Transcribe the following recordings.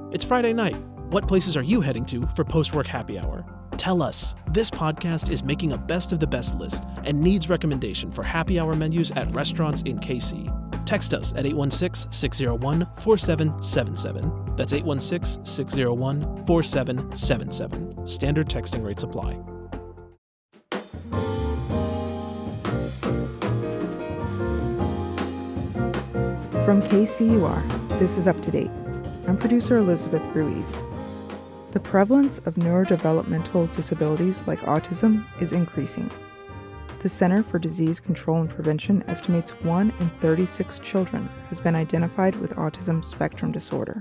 It's Friday night. What places are you heading to for post-work happy hour? Tell us. This podcast is making a best of the best list and needs recommendation for happy hour menus at restaurants in KC. Text us at 816-601-4777. That's 816-601-4777. Standard texting rates apply. From KCUR, this is Up to Date. I'm producer Elizabeth Ruiz. The prevalence of neurodevelopmental disabilities like autism is increasing. The Center for Disease Control and Prevention estimates 1 in 36 children has been identified with autism spectrum disorder.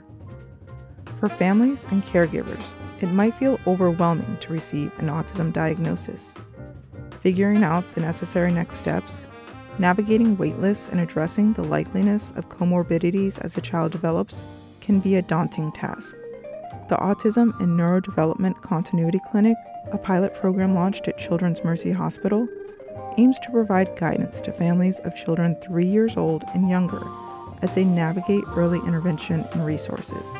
For families and caregivers, it might feel overwhelming to receive an autism diagnosis. Figuring out the necessary next steps, navigating wait lists, and addressing the likeliness of comorbidities as a child develops can be a daunting task. The Autism and Neurodevelopment Continuity Clinic, a pilot program launched at Children's Mercy Hospital, aims to provide guidance to families of children 3 years old and younger as they navigate early intervention and resources.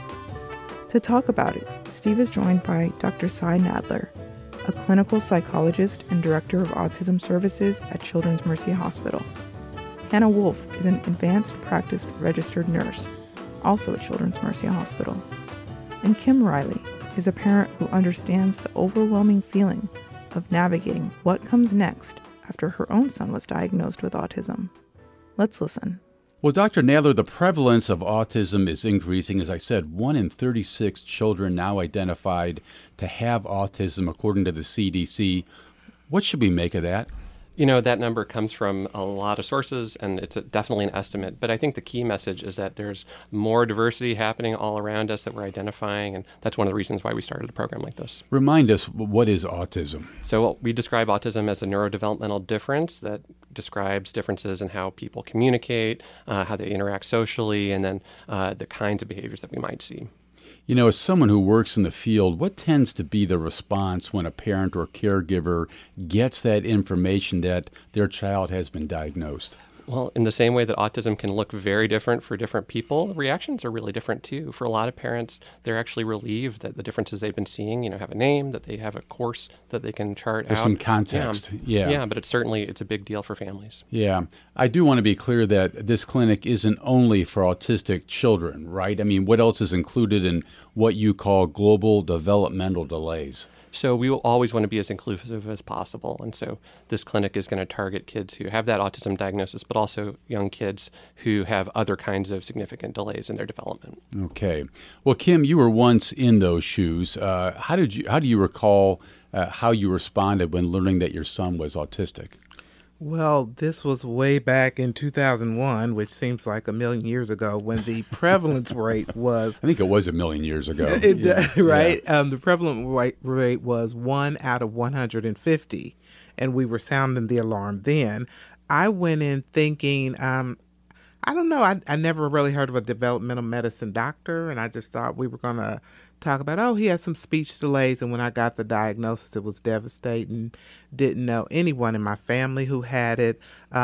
To talk about it, Steve is joined by Dr. Cy Nadler, a clinical psychologist and director of autism services at Children's Mercy Hospital. Hannah Wolf is an advanced practice registered nurse, also at Children's Mercy Hospital. And Kim Riley is a parent who understands the overwhelming feeling of navigating what comes next after her own son was diagnosed with autism. Let's listen. Well, Dr. Nadler, the prevalence of autism is increasing. As I said, 1 in 36 children now identified to have autism, according to the CDC. What should we make of that? You know, that number comes from a lot of sources, and it's definitely an estimate. But I think the key message is that there's more diversity happening all around us that we're identifying, and that's one of the reasons why we started a program like this. Remind us, what is autism? So we describe autism as a neurodevelopmental difference that describes differences in how people communicate, how they interact socially, and then the kinds of behaviors that we might see. You know, as someone who works in the field, what tends to be the response when a parent or caregiver gets that information that their child has been diagnosed? Well, in the same way that autism can look very different for different people, reactions are really different too. For a lot of parents, they're actually relieved that the differences they've been seeing, have a name, that they have a course that they can chart There's out. some context. Yeah, but it's a big deal for families. Yeah. I do want to be clear that this clinic isn't only for autistic children, right? I mean, what else is included in what you call global developmental delays? So we will always want to be as inclusive as possible. And so this clinic is going to target kids who have that autism diagnosis, but also young kids who have other kinds of significant delays in their development. Okay. Well, Kim, you were once in those shoes. How do you recall how you responded when learning that your son was autistic? Well, this was way back in 2001, which seems like a million years ago, when the prevalence rate was... I think it was a million years ago. Right? Yeah. The prevalent rate was 1 out of 150, and we were sounding the alarm then. I went in thinking, I don't know, I never really heard of a developmental medicine doctor, and I just thought we were going to talk about, he has some speech delays. And when I got the diagnosis, it was devastating. Didn't know anyone in my family who had it.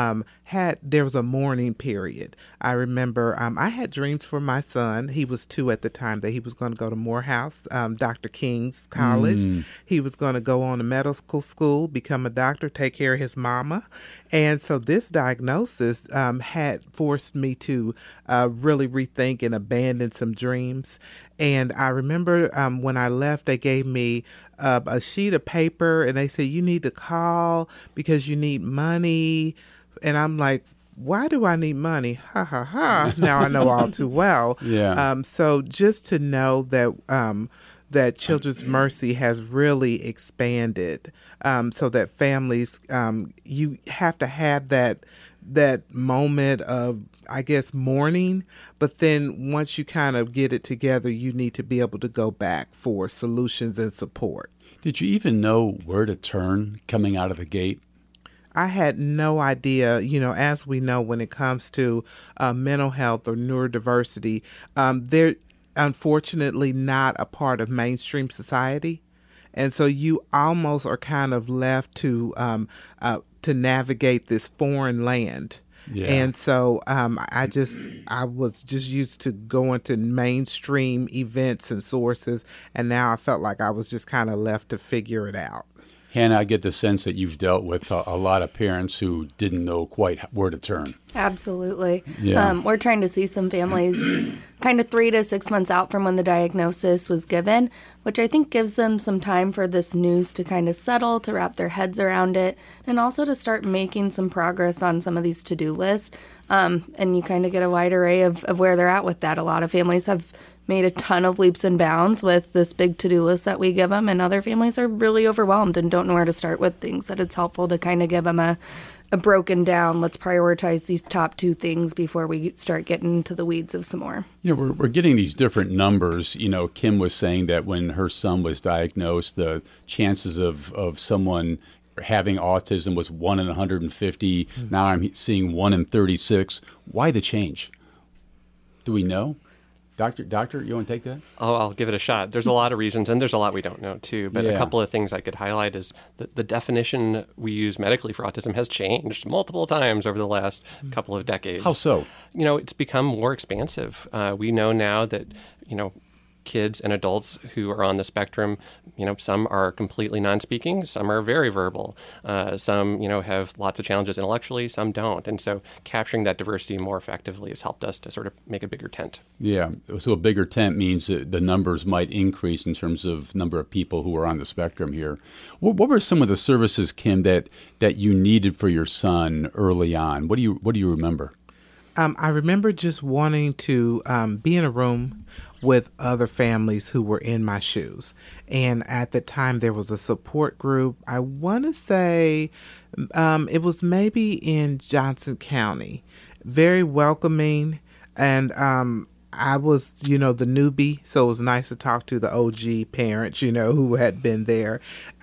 There was a mourning period. I remember I had dreams for my son. He was 2 at the time, that he was going to go to Morehouse, Dr. King's College. He was going to go on to medical school, become a doctor, take care of his mama. And so this diagnosis had forced me to really rethink and abandon some dreams. And I remember when I left, they gave me a sheet of paper, and they said, you need to call because you need money. And I'm like, why do I need money? Ha, ha, ha. Now I know all too well. Yeah. So just to know that that Children's Mercy has really expanded so that families, you have to have that moment of, I guess, mourning, but then once you kind of get it together, you need to be able to go back for solutions and support. Did you even know where to turn coming out of the gate? I had no idea, as we know, when it comes to mental health or neurodiversity, they're unfortunately not a part of mainstream society. And so you almost are kind of left to navigate this foreign land. Yeah. And so I was just used to going to mainstream events and sources, and now I felt like I was just kind of left to figure it out. Hannah, I get the sense that you've dealt with a lot of parents who didn't know quite where to turn. Absolutely. Yeah. We're trying to see some families kind of 3 to 6 months out from when the diagnosis was given, which I think gives them some time for this news to kind of settle, to wrap their heads around it, and also to start making some progress on some of these to-do lists. And you kind of get a wide array of where they're at with that. A lot of families have made a ton of leaps and bounds with this big to-do list that we give them, and other families are really overwhelmed and don't know where to start with things, that it's helpful to kind of give them a broken down, let's prioritize these top 2 things before we start getting into the weeds of some more. We're getting these different numbers. Kim was saying that when her son was diagnosed, the chances of someone having autism was 1 in 150. Now I'm seeing 1 in 36. Why the change? Do we know? Doctor, you want to take that? Oh, I'll give it a shot. There's a lot of reasons, and there's a lot we don't know, too. But a couple of things I could highlight is that the definition we use medically for autism has changed multiple times over the last couple of decades. How so? It's become more expansive. We know now that, kids and adults who are on the spectrum, some are completely non-speaking, some are very verbal, some, have lots of challenges intellectually, some don't. And so capturing that diversity more effectively has helped us to sort of make a bigger tent. Yeah, so a bigger tent means that the numbers might increase in terms of number of people who are on the spectrum here. What were some of the services, Kim, that you needed for your son early on? What do you remember? I remember just wanting to be in a room with other families who were in my shoes. And at the time, there was a support group. I want to say it was maybe in Johnson County. Very welcoming. And I was, the newbie, so it was nice to talk to the OG parents, who had been there.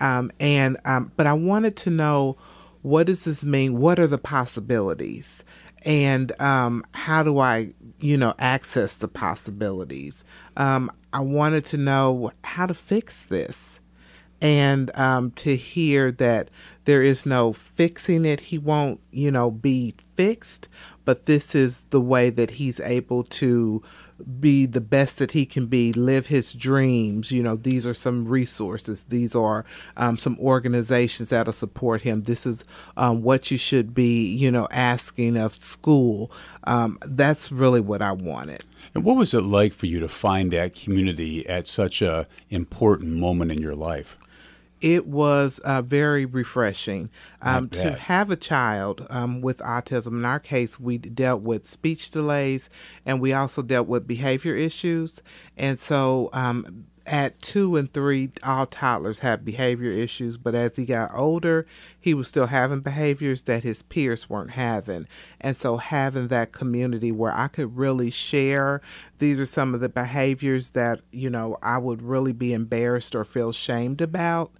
But I wanted to know, what does this mean? What are the possibilities? And how do I, access the possibilities? I wanted to know how to fix this, and to hear that there is no fixing it. He won't, be fixed, but this is the way that he's able to be the best that he can be, live his dreams. These are some resources. These are some organizations that'll support him. This is what you should be, asking of school. That's really what I wanted. And what was it like for you to find that community at such a important moment in your life? It was very refreshing to have a child with autism. In our case, we dealt with speech delays, and we also dealt with behavior issues. And so at 2 and 3, all toddlers have behavior issues, but as he got older, he was still having behaviors that his peers weren't having. And so having that community where I could really share, these are some of the behaviors that, I would really be embarrassed or feel shamed about.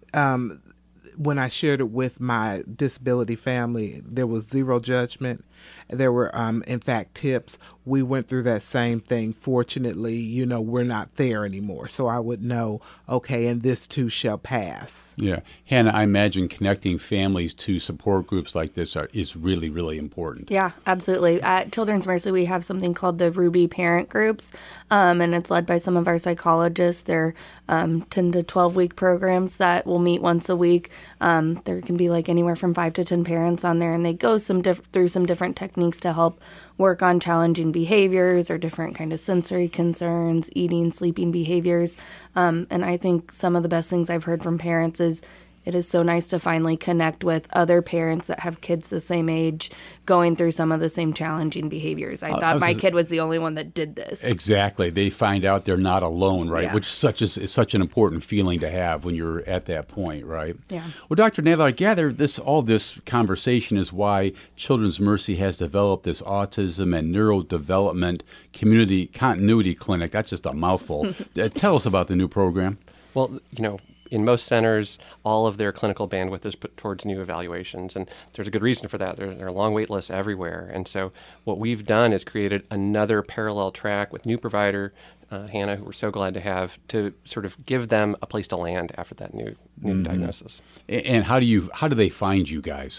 When I shared it with my disability family, there was zero judgment. There were, in fact, tips. We went through that same thing. Fortunately, we're not there anymore. So I would know, okay, and this too shall pass. Yeah. Hannah, I imagine connecting families to support groups like this is really, really important. Yeah, absolutely. At Children's Mercy, we have something called the Ruby Parent Groups, and it's led by some of our psychologists. They're 10 to 12-week programs that will meet once a week. There can be anywhere from 5 to 10 parents on there, and they go through some different techniques to help work on challenging behaviors or different kind of sensory concerns, eating, sleeping behaviors. And I think some of the best things I've heard from parents is it is so nice to finally connect with other parents that have kids the same age going through some of the same challenging behaviors. I thought my kid was the only one that did this. Exactly. They find out they're not alone, right? Yeah. Which is such an important feeling to have when you're at that point, right? Yeah. Well, Dr. Naylor, I gather all this conversation is why Children's Mercy has developed this autism and neurodevelopment community continuity clinic. That's just a mouthful. Tell us about the new program. Well, in most centers, all of their clinical bandwidth is put towards new evaluations, and there's a good reason for that. There are long wait lists everywhere, and so what we've done is created another parallel track with new provider, Hannah, who we're so glad to have, to sort of give them a place to land after that new diagnosis. And how do they find you guys?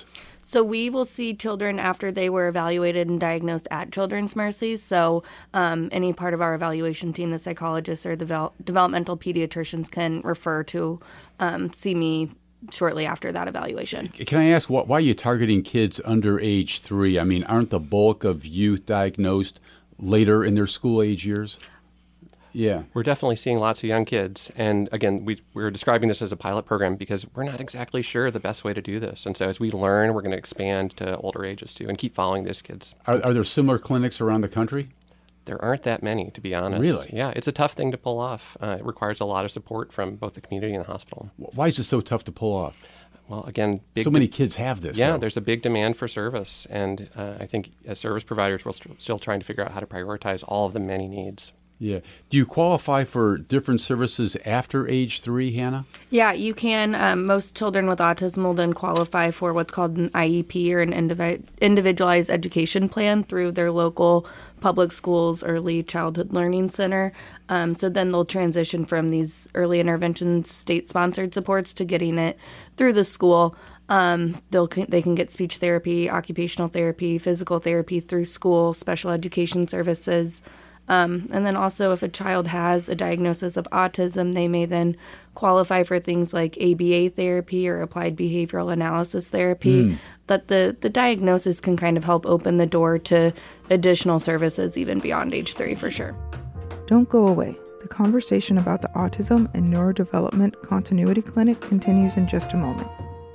So we will see children after they were evaluated and diagnosed at Children's Mercy. So any part of our evaluation team, the psychologists or the developmental pediatricians can refer to see me shortly after that evaluation. Can I ask, why are you targeting kids under age 3? I mean, aren't the bulk of youth diagnosed later in their school age years? Yeah. We're definitely seeing lots of young kids. And again, we're describing this as a pilot program because we're not exactly sure the best way to do this. And so as we learn, we're going to expand to older ages too and keep following these kids. Are there similar clinics around the country? There aren't that many, to be honest. Really? Yeah, it's a tough thing to pull off. It requires a lot of support from both the community and the hospital. Why is it so tough to pull off? Well, again, so many kids have this. Yeah, though. There's a big demand for service. And I think as service providers, we're still trying to figure out how to prioritize all of the many needs. Yeah. Do you qualify for different services after age 3, Hannah? Yeah, you can. Most children with autism will then qualify for what's called an IEP or an individualized education plan through their local public schools early childhood learning center. So then they'll transition from these early intervention state-sponsored supports to getting it through the school. They can get speech therapy, occupational therapy, physical therapy through school, special education services. And then also if a child has a diagnosis of autism, they may then qualify for things like ABA therapy or applied behavioral analysis therapy. That the diagnosis can kind of help open the door to additional services even beyond age 3 for sure. Don't go away. The conversation about the Autism and Neurodevelopment Continuity Clinic continues in just a moment.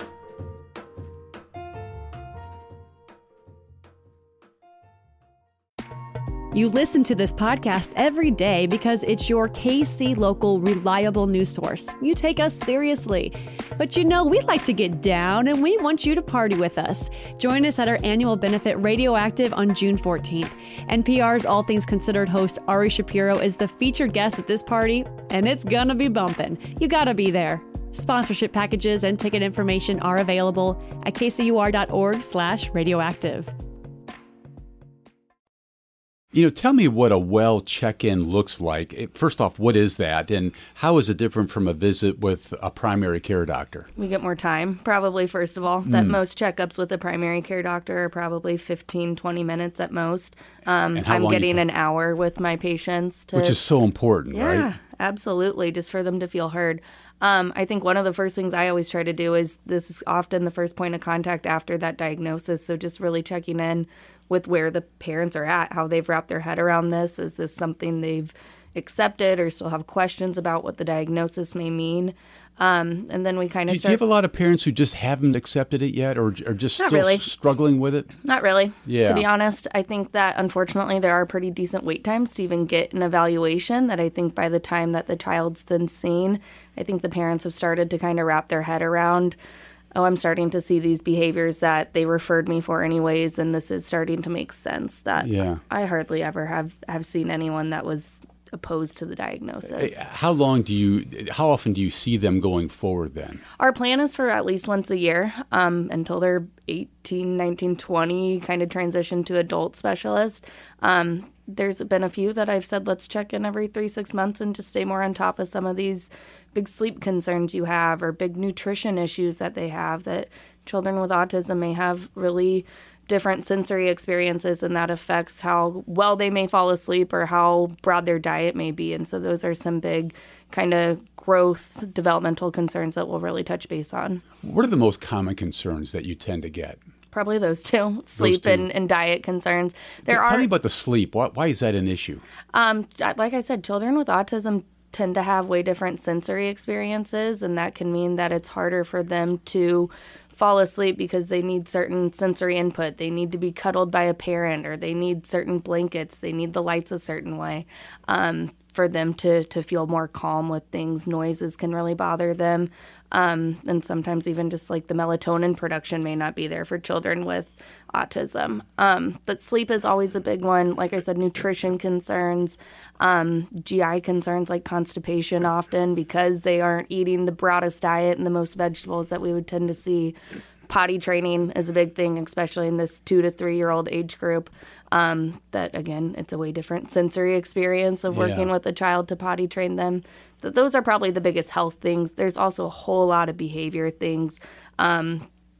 You listen to this podcast every day because it's your KC local reliable news source. You take us seriously. But you know, we like to get down and we want you to party with us. Join us at our annual benefit Radioactive on June 14th. NPR's All Things Considered host Ari Shapiro is the featured guest at this party, and it's gonna be bumping. You gotta be there. Sponsorship packages and ticket information are available at kcur.org/radioactive. You know, tell me what a well check-in looks like. First off, what is that, and how is it different from a visit with a primary care doctor? We get more time, probably, first of all. That most checkups with a primary care doctor are probably 15, 20 minutes at most. I'm getting an hour with my patients. Which is so important, right? Yeah, absolutely, just for them to feel heard. I think one of the first things I always try to do is this is often the first point of contact after that diagnosis, so just really checking in with where the parents are at, how they've wrapped their head around this. Is this something they've accepted or still have questions about what the diagnosis may mean? And then we kind of Do you have a lot of parents who just haven't accepted it yet or are just Not still really. struggling with it? Not really. Yeah. To be honest, I think that unfortunately there are pretty decent wait times to even get an evaluation that I think by the time that the child's then seen, I think the parents have started to kind of wrap their head around, oh, I'm starting to see these behaviors that they referred me for anyways, and this is starting to make sense that I hardly ever have seen anyone that was opposed to the diagnosis. How often do you see them going forward then? Our plan is for at least once a year until they're 18, 19, 20, kind of transition to adult specialist. There's been a few that I've said, let's check in every 3-6 months and just stay more on top of some of these big sleep concerns you have or big nutrition issues that they have, that children with autism may have really different sensory experiences, and that affects how well they may fall asleep or how broad their diet may be. And so those are some big kind of growth developmental concerns that we'll really touch base on. What are the most common concerns that you tend to get? Probably those two, sleep and diet concerns. Tell me about the sleep. Why is that an issue? Like I said, children with autism tend to have way different sensory experiences, and that can mean that it's harder for them to fall asleep because they need certain sensory input. They need to be cuddled by a parent, or they need certain blankets. They need the lights a certain way for them to feel more calm with things. Noises can really bother them. And sometimes even just like the melatonin production may not be there for children with autism. But sleep is always a big one. Like I said, nutrition concerns, GI concerns like constipation often because they aren't eating the broadest diet and the most vegetables that we would tend to see. Potty training is a big thing, especially in this 2 to 3 year old age group. That, again, it's a way different sensory experience of working with a child to potty train them. Those are probably the biggest health things. There's also a whole lot of behavior things.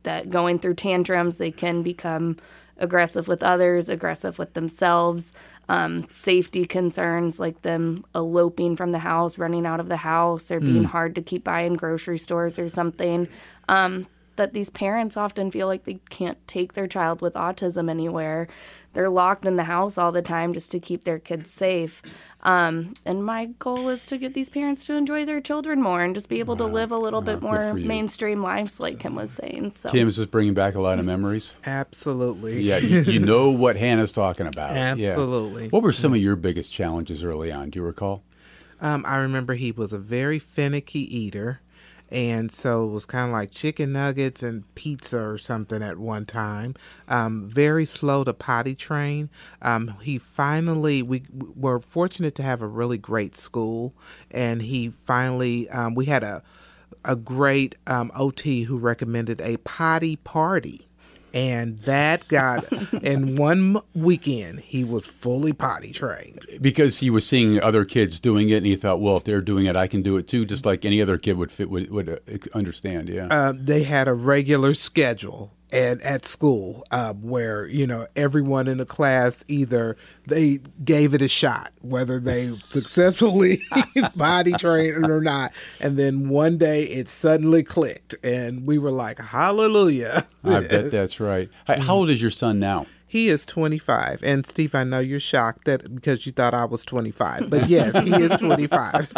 that going through tantrums, they can become aggressive with others, aggressive with themselves, safety concerns like them eloping from the house, running out of the house, or being hard to keep by in grocery stores or something. That these parents often feel like they can't take their child with autism anywhere. They're locked in the house all the time just to keep their kids safe. And my goal is to get these parents to enjoy their children more and just be able to live a little bit more mainstream lives, like Kim was saying. So. Kim, is this bringing back a lot of memories? Absolutely. Yeah, you know what Hannah's talking about. Absolutely. Yeah. What were some of your biggest challenges early on? Do you recall? I remember he was a very finicky eater. And so it was kind of like chicken nuggets and pizza or something at one time. Very slow to potty train. We were fortunate to have a really great school. And he finally, we had a great OT who recommended a potty party. And that got, in one weekend, he was fully potty trained. Because he was seeing other kids doing it, and he thought, well, if they're doing it, I can do it too, just like any other kid would understand, yeah. They had a regular schedule at school where, everyone in the class, either they gave it a shot, whether they successfully body trained or not. And then one day it suddenly clicked, and we were like, hallelujah. I bet that's right. How old is your son now? He is 25. And Steve, I know you're shocked that because you thought I was 25. But yes, he is 25.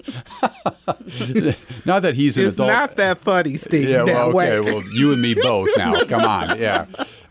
Now that he's an it's adult. It's not that funny, Steve. Yeah, well, okay. Way. Well, you and me both now. Come on. Yeah.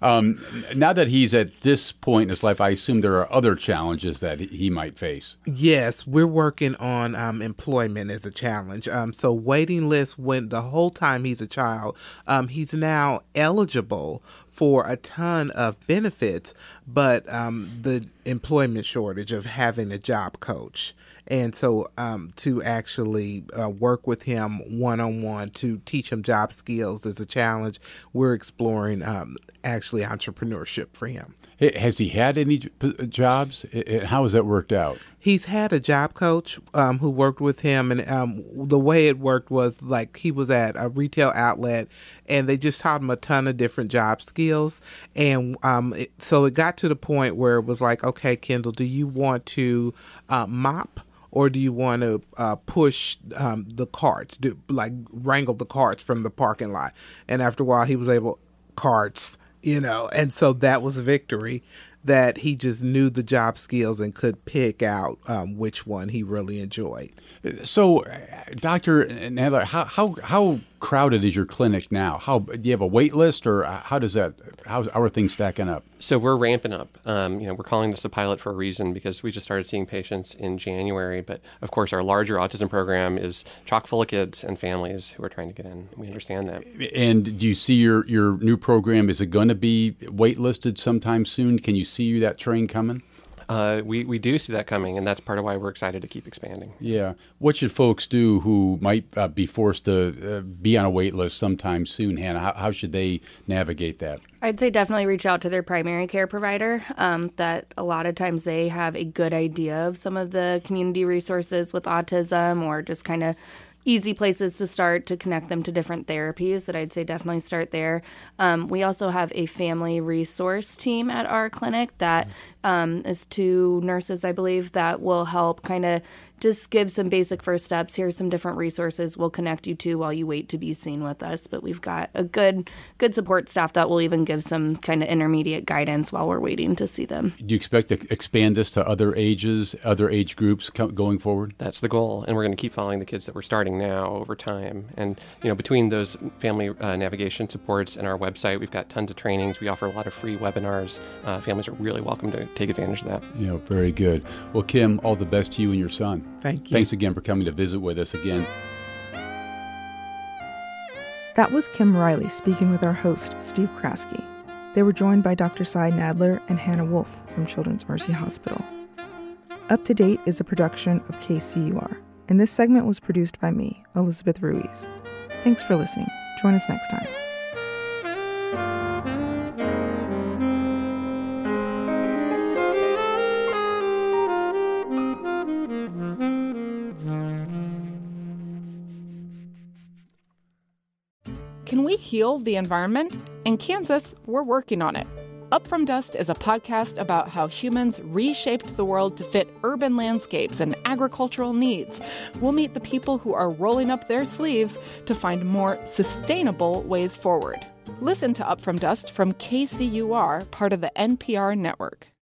Now that he's at this point in his life, I assume there are other challenges that he might face. Yes, we're working on employment as a challenge. So waiting list when the whole time he's a child, he's now eligible for a ton of benefits, but the employment shortage of having a job coach. And so to actually work with him one-on-one to teach him job skills is a challenge. We're exploring actually entrepreneurship for him. Has he had any jobs? How has that worked out? He's had a job coach who worked with him, and the way it worked was like he was at a retail outlet, and they just taught him a ton of different job skills. And so it got to the point where it was like, okay, Kendall, do you want to mop? Or do you want to push the carts, wrangle the carts from the parking lot? And after a while, he was able, carts, and so that was a victory, that he just knew the job skills and could pick out which one he really enjoyed. So, Dr. Nadler, how crowded is your clinic now? Do you have a wait list, or how are things stacking up? So we're ramping up. We're calling this a pilot for a reason because we just started seeing patients in January. But of course, our larger autism program is chock full of kids and families who are trying to get in. We understand that. And do you see your new program? Is it going to be waitlisted sometime soon? Can you see that train coming? We do see that coming, and that's part of why we're excited to keep expanding. Yeah. What should folks do who might be forced to be on a wait list sometime soon, Hannah? How should they navigate that? I'd say definitely reach out to their primary care provider. That a lot of times they have a good idea of some of the community resources with autism, or just kind of easy places to start to connect them to different therapies, that I'd say definitely start there. We also have a family resource team at our clinic that is 2 nurses, I believe, that will help kind of just give some basic first steps. Here's some different resources we'll connect you to while you wait to be seen with us. But we've got a good support staff that will even give some kind of intermediate guidance while we're waiting to see them. Do you expect to expand this to other ages, other age groups going forward? That's the goal, and we're going to keep following the kids that we're starting now over time. And between those family navigation supports and our website, we've got tons of trainings. We offer a lot of free webinars. Families are really welcome to take advantage of that. Yeah, very good. Well, Kim, all the best to you and your son. Thank you. Thanks again for coming to visit with us again. That was Kim Riley speaking with our host, Steve Kraske. They were joined by Dr. Cy Nadler and Hannah Wolf from Children's Mercy Hospital. Up to Date is a production of KCUR, and this segment was produced by me, Elizabeth Ruiz. Thanks for listening. Join us next time. can we heal the environment? In Kansas, we're working on it. Up From Dust is a podcast about how humans reshaped the world to fit urban landscapes and agricultural needs. We'll meet the people who are rolling up their sleeves to find more sustainable ways forward. Listen to Up From Dust from KCUR, part of the NPR network.